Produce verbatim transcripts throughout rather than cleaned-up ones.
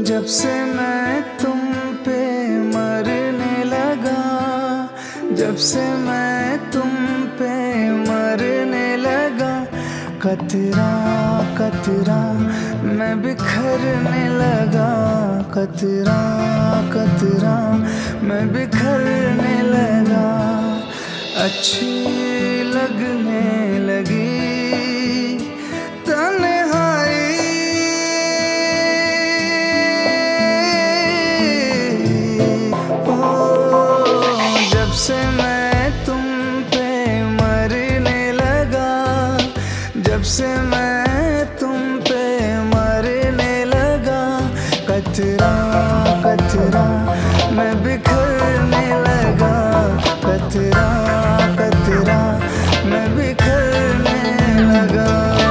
जब से मैं तुम पे मरने लगा, जब से मैं तुम पे मरने लगा, कतरा कतरा मैं बिखरने लगा, कतरा कतरा मैं बिखरने लगा। अच्छी लगने लगी जब से मैं तुम पे मरने लगा, जब से मैं तुम पे मरने लगा, कतरा कतरा मैं बिखरने लगा, कतरा कतरा मैं बिखरने लगा।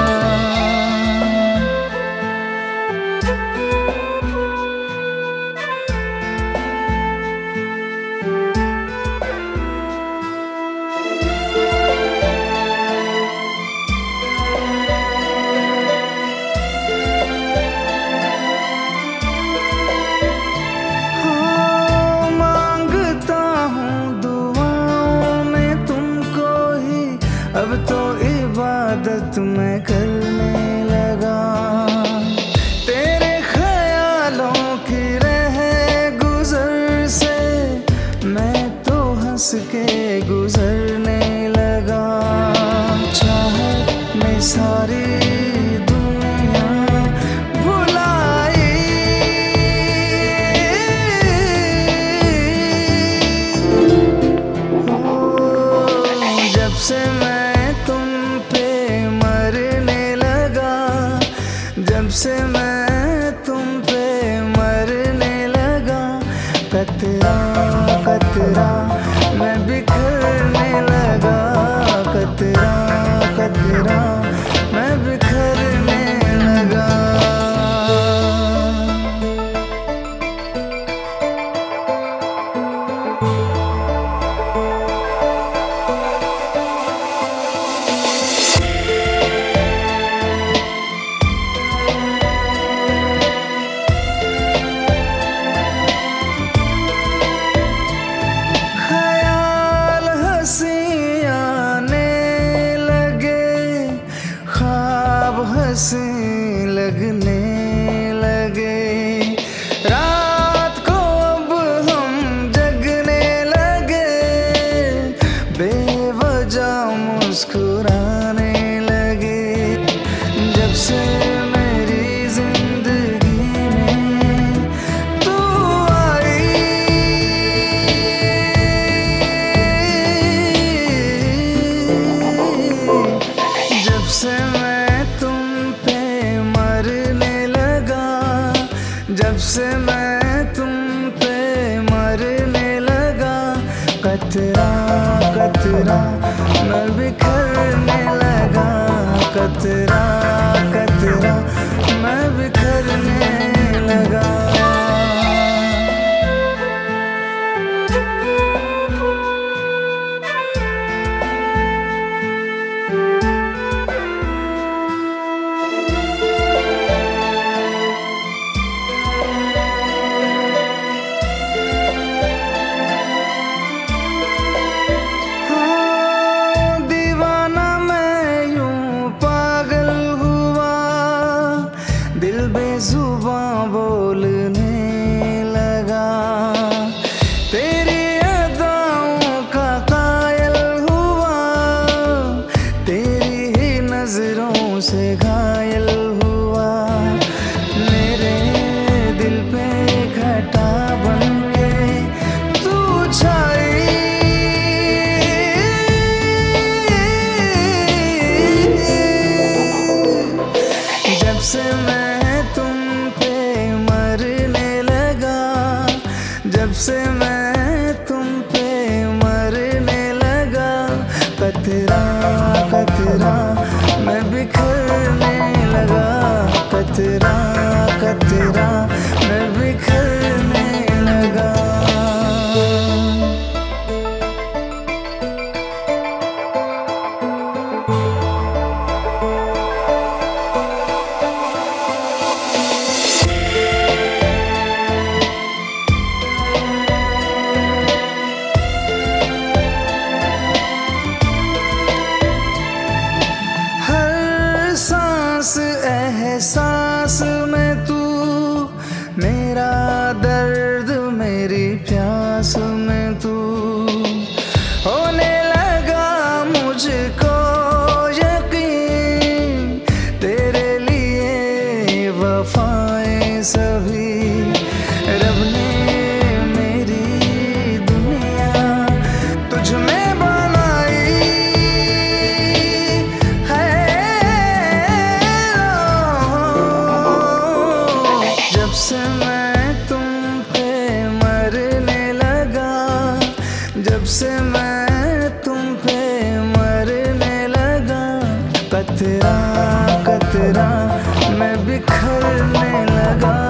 अब तो इबादत मैं करने लगा, तेरे ख्यालों की रह गुजर से मैं तो हंस के गुजरने लगा। चाहत में सारी दुनिया भुलाई, जब से मैं जब से मैं तुम पे मरने लगा, कतरा कतरा मैं बिखरने लगा, कतरा कतरा मैं बिखरने जब से मैं तुम पे मरने लगा, कतरा कतरा मैं बिखरने लगा।